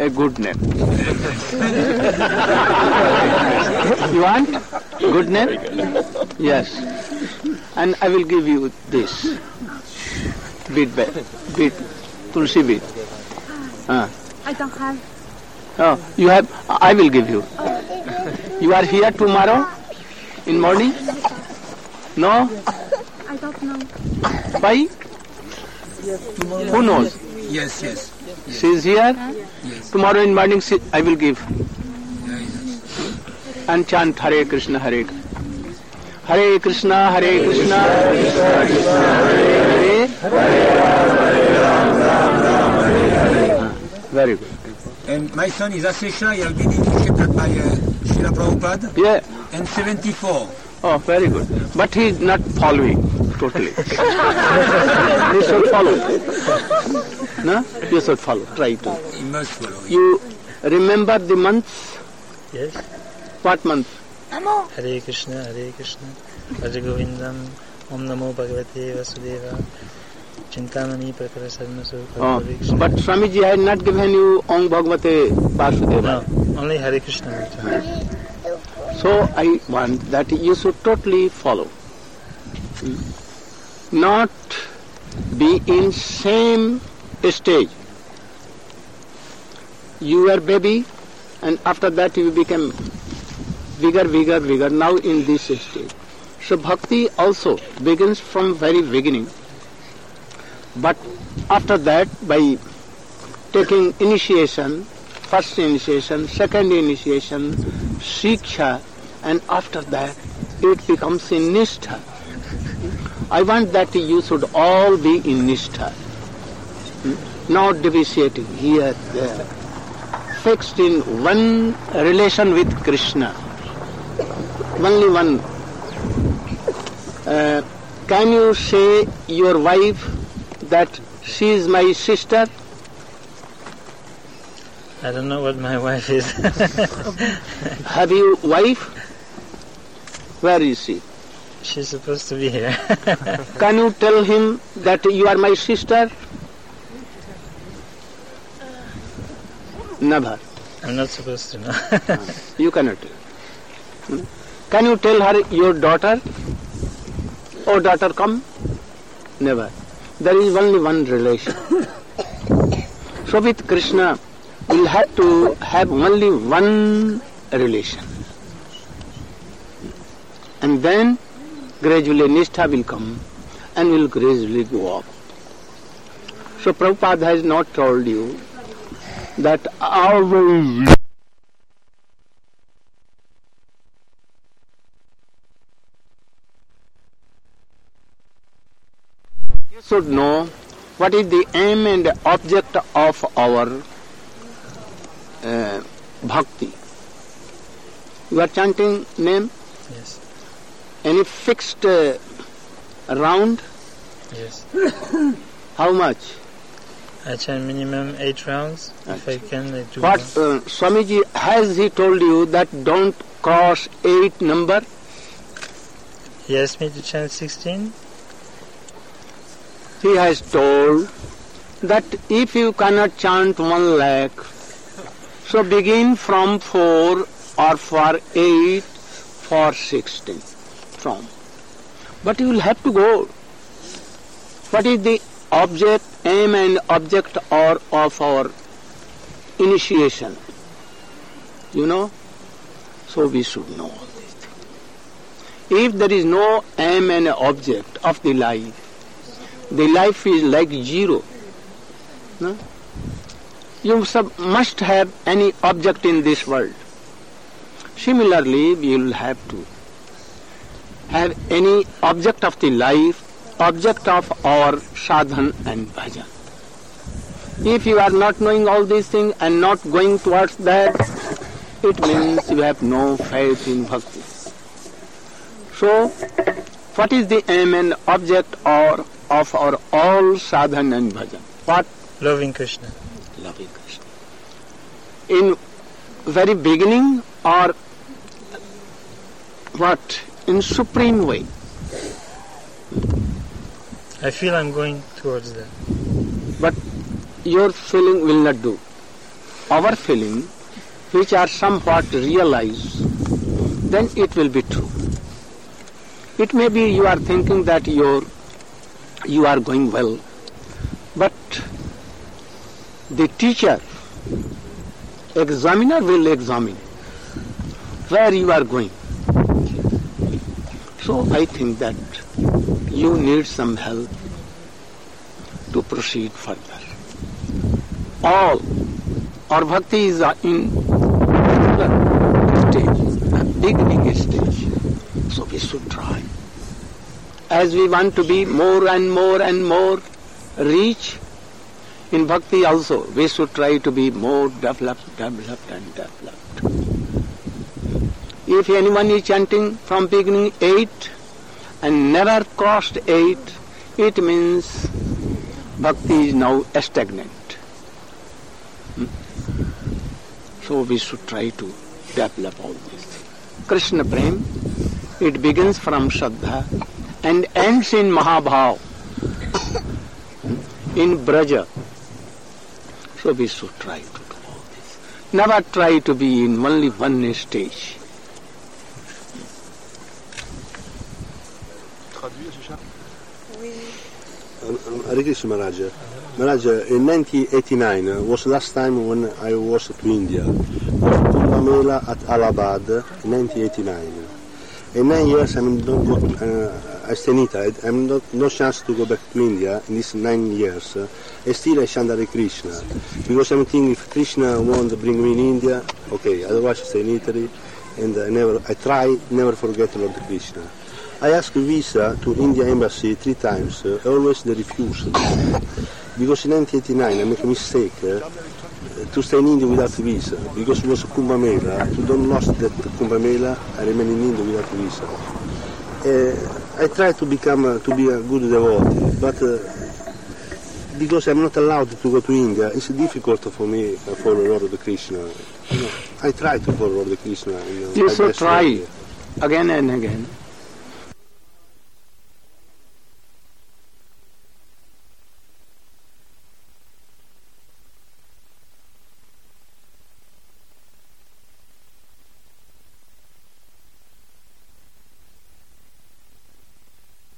a good name. You want good name? Yes. And I will give you this bead, tulsi bead. I don't have. Oh, you have. I will give you. You are here tomorrow in morning? No? I don't know. Why? Who knows? Yes. She is here. Yes. Tomorrow in morning I will give. And chant Hare Krishna, Hare Krishna. Hare Krishna, Hare Krishna, Krishna Krishna, Hare Hare. Very good. And my son is Asesha. He has been initiated by Srila Prabhupada. Yeah. And 74. Oh, very good. But he is not following totally. He should follow. No? You should follow. Try to. He must follow. You remember the months? Yes. What month? Hare Krishna, Bhaja Govindam, Om Namo Bhagavate Vasudeva, Chintamani Prakara Sarmasu. Oh, but Swamiji had not given you Om Bhagavate Vasudeva. No, only Hare Krishna. So I want that you should totally follow. Not be in same stage. You were baby and after that you became bigger. Now in this stage. So bhakti also begins from very beginning. But after that, by taking initiation, first initiation, second initiation, shiksha, and after that it becomes in nishtha. I want that you should all be in nishtha, not deviating here, there, fixed in one relation with Krishna. Only one. Can you say your wife that she is my sister? I don't know what my wife is. Have you wife? Where is she? She's supposed to be here. Can you tell him that you are my sister? Never. I'm not supposed to know. You cannot tell. Can you tell her your daughter? Oh, daughter, come? Never. There is only one relation. So with Krishna, we'll have to have only one relation. And then gradually Nishtha will come and will gradually go up. So Prabhupada has not told you that always you should know what is the aim and object of our bhakti. You are chanting name? Yes. Any fixed round? Yes. How much? I chant minimum 8 rounds. If I can, I do What one. Swamiji, has he told you that don't cross 8 number? He asked me to chant 16. He has told that if you cannot chant 1 lakh, so begin from 4 or for 8 for 16 from. But you will have to go. What is the object, aim and object or of our initiation? You know? So we should know all these things. If there is no aim and object of the life is like zero. No? You must have any object in this world. Similarly, we will have to have any object of the life, object of our sadhan and bhajan. If you are not knowing all these things and not going towards that, it means you have no faith in bhakti. So, what is the aim and object of our all sadhan and bhajan? What? Loving Krishna. Loving Krishna. In very beginning or what? In supreme way. I feel I'm going towards that. But your feeling will not do. our feeling, which are somewhat realized, then it will be true. It may be you are thinking that you are going well, but the teacher, examiner will examine where you are going. So I think that you need some help to proceed further. All our bhakti is in beginning stage. So we should try. As we want to be more and more and more rich in bhakti also, we should try to be more developed. If anyone is chanting from beginning 8 and never crossed 8, it means bhakti is now stagnant. So we should try to develop all this. Krishna Prem, it begins from Shraddha and ends in Mahabhav, in Braja. So we should try to do all this. Never try to be in only one stage. Hare Krishna Maharaj. Maharaj, in 1989 was the last time when I was to India. Kumbh Mela at Allahabad in 1989. In 9 years I stay in Italy. I have no chance to go back to India in these 9 years. And still I chant Hare Krishna. Because I'm thinking if Krishna won't bring me in India, okay, otherwise I stay in Italy and I try never forget Lord Krishna. I asked visa to India Embassy 3 times, always they refused. Because in 1989 I make a mistake to stay in India without visa, because it was a Kumbh Mela. To don't lose that Kumbh Mela, I remain in India without visa. I try to be a good devotee, but because I'm not allowed to go to India, it's difficult for me to follow Lord Krishna. I try to follow Lord Krishna. You should try again and again.